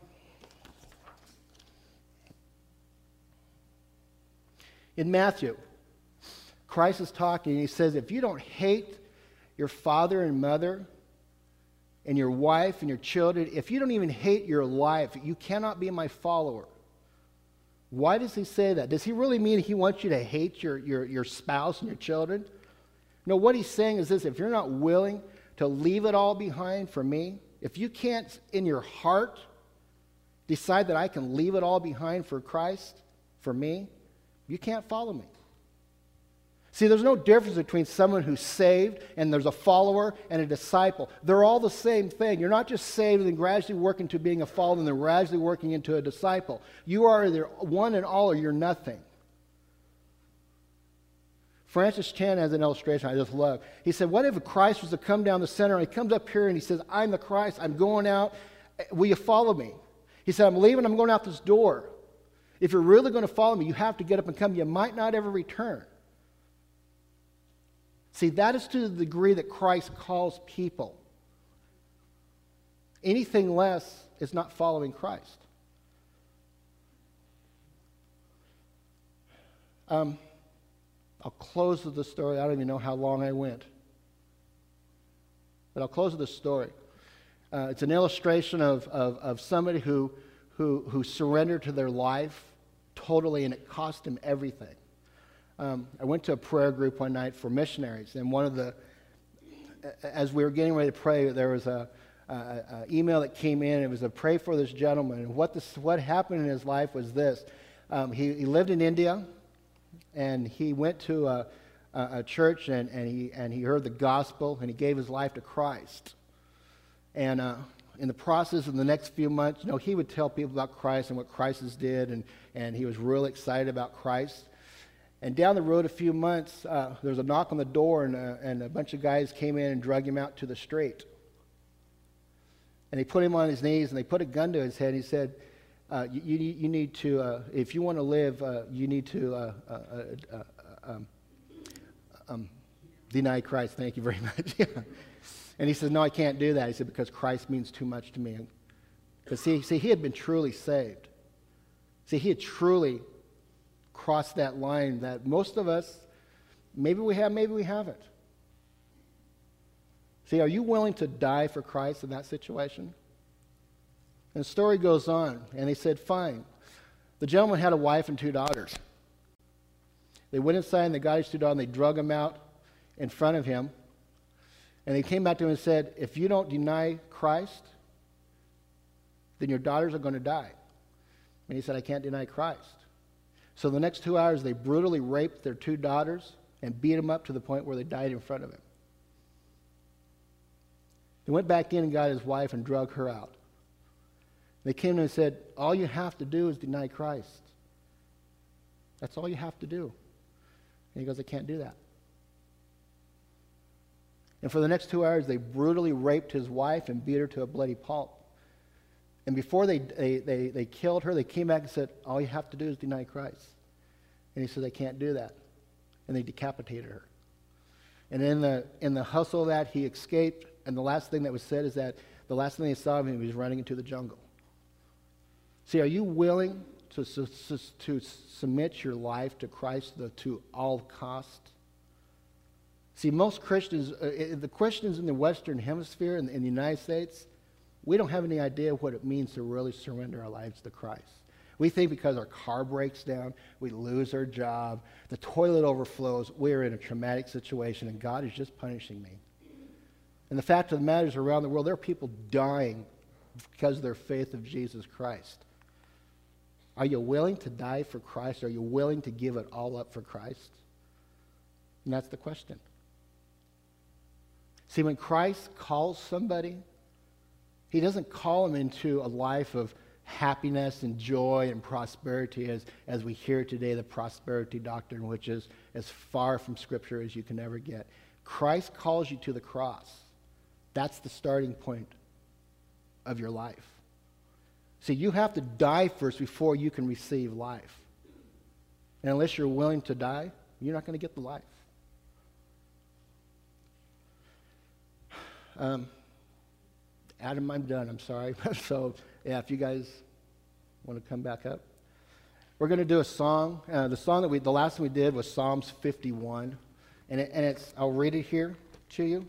in Matthew, Christ is talking and he says, if you don't hate your father and mother and your wife and your children, if you don't even hate your life, you cannot be my follower. Why does he say that? Does he really mean he wants you to hate your, your, your spouse and your children? No, what he's saying is this: if you're not willing to leave it all behind for me, if you can't in your heart decide that I can leave it all behind for Christ, for me, you can't follow me. See, there's no difference between someone who's saved and there's a follower and a disciple. They're all the same thing. You're not just saved and then gradually working to being a follower and then gradually working into a disciple. You are either one and all or you're nothing. Francis Chan has an illustration I just love. He said, what if Christ was to come down the center and he comes up here and he says, I'm the Christ, I'm going out, will you follow me? He said, I'm leaving, I'm going out this door. If you're really going to follow me, you have to get up and come. You might not ever return. See, that is to the degree that Christ calls people. Anything less is not following Christ. Um, I'll close with the story. I don't even know how long I went. But I'll close with this story. Uh, it's an illustration of, of, of somebody who, who, who surrendered to their life totally, and it cost him everything. Um, I went to a prayer group one night for missionaries, and one of the, as we were getting ready to pray, there was a, a, a email that came in. It was to pray for this gentleman, and what this, what happened in his life was this: um, he, he lived in India, and he went to a, a, a church, and, and he and he heard the gospel, and he gave his life to Christ. And uh, in the process of the next few months, you know, he would tell people about Christ and what Christ has did, and and he was really excited about Christ. And down the road a few months, uh, there was a knock on the door, and, uh, and a bunch of guys came in and drug him out to the street. And they put him on his knees, and they put a gun to his head. He said, uh, you, you, you need to, uh, if you want to live, uh, you need to uh, uh, uh, uh, um, um, deny Christ. Thank you very much. Yeah. And he says, no, I can't do that. He said, because Christ means too much to me. Because see, see, he had been truly saved. See, he had truly crossed that line that most of us, maybe we have, maybe we haven't. See, are you willing to die for Christ in that situation? And the story goes on, and they said, fine. The gentleman had a wife and two daughters. They went inside, and they got his two daughters, and they drug him out in front of him. And they came back to him and said, if you don't deny Christ, then your daughters are going to die. And he said, I can't deny Christ. So the next two hours, they brutally raped their two daughters and beat them up to the point where they died in front of him. They went back in and got his wife and drug her out. They came to him and said, all you have to do is deny Christ. That's all you have to do. And he goes, I can't do that. And for the next two hours, they brutally raped his wife and beat her to a bloody pulp. And before they, they, they, they killed her, they came back and said, all you have to do is deny Christ. And he said, I can't do that. And they decapitated her. And in the, in the hustle of that, he escaped. And the last thing that was said is that the last thing they saw of him, he was running into the jungle. See, are you willing to, to, to submit your life to Christ to all cost? See, most Christians, uh, the Christians in the Western Hemisphere, in, in the United States, we don't have any idea what it means to really surrender our lives to Christ. We think because our car breaks down, we lose our job, the toilet overflows, we're in a traumatic situation, and God is just punishing me. And the fact of the matter is, around the world, there are people dying because of their faith of Jesus Christ. Are you willing to die for Christ? Are you willing to give it all up for Christ? And that's the question. See, when Christ calls somebody, he doesn't call them into a life of happiness and joy and prosperity as, as we hear today, the prosperity doctrine, which is as far from Scripture as you can ever get. Christ calls you to the cross. That's the starting point of your life. See, you have to die first before you can receive life. And unless you're willing to die, you're not going to get the life. Um, Adam, I'm done. I'm sorry. So, yeah, if you guys want to come back up. We're going to do a song. Uh, the song that we, the last one we did was Psalms fifty-one. And, it, and it's, I'll read it here to you.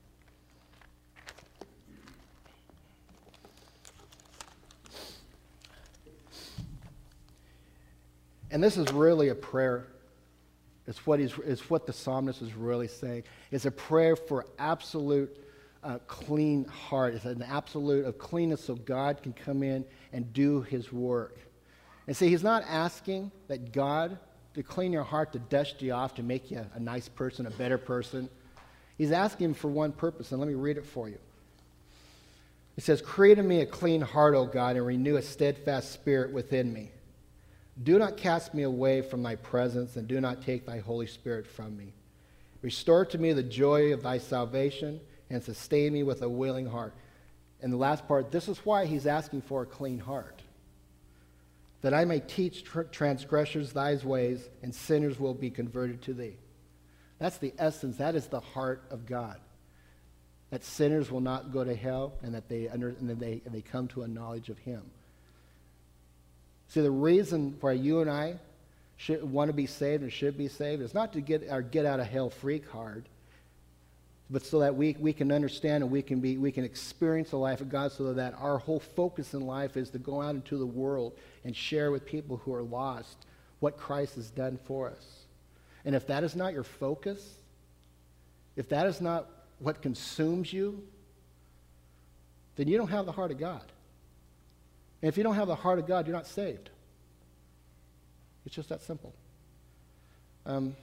And this is really a prayer. It's what, he's, it's what the psalmist is really saying. It's a prayer for absolute uh, clean heart. It's an absolute of cleanness so God can come in and do his work. And see, he's not asking that God to clean your heart, to dust you off, to make you a nice person, a better person. He's asking him for one purpose, and let me read it for you. It says, create in me a clean heart, O God, and renew a steadfast spirit within me. Do not cast me away from thy presence, and do not take thy Holy Spirit from me. Restore to me the joy of thy salvation, and sustain me with a willing heart. And the last part, this is why he's asking for a clean heart. That I may teach tr- transgressors thy ways, and sinners will be converted to thee. That's the essence. That is the heart of God. That sinners will not go to hell, and that they, under, and that they, and they come to a knowledge of him. See, the reason why you and I should want to be saved and should be saved is not to get our get out of hell free card, but so that we, we can understand and we can be we can experience the life of God, so that our whole focus in life is to go out into the world and share with people who are lost what Christ has done for us. And if that is not your focus, if that is not what consumes you, then you don't have the heart of God. And if you don't have the heart of God, you're not saved. It's just that simple. Um,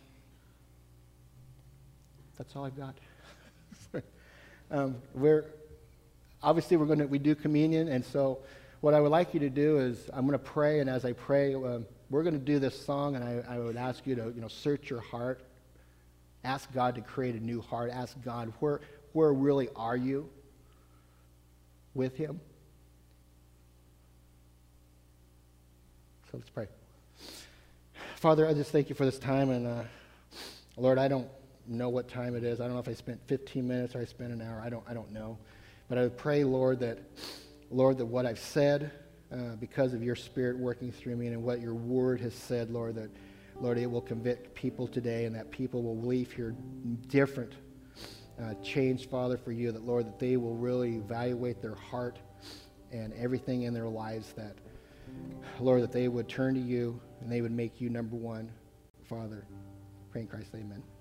that's all I've got. um, we're obviously we're going to we do communion, and so what I would like you to do is I'm going to pray, and as I pray, um, we're going to do this song, and I, I would ask you to you know search your heart, ask God to create a new heart, ask God where where really are you with Him. So let's pray. Father, I just thank you for this time. And uh, Lord, I don't know what time it is. I don't know if I spent fifteen minutes or I spent an hour. I don't I don't know. But I would pray, Lord, that, Lord, that what I've said, uh, because of your Spirit working through me and what your word has said, Lord, that, Lord, it will convict people today, and that people will leave here different, uh, changed, Father, for you. That, Lord, that they will really evaluate their heart and everything in their lives, that, Lord, that they would turn to you and they would make you number one, Father. Pray in Christ's name, amen.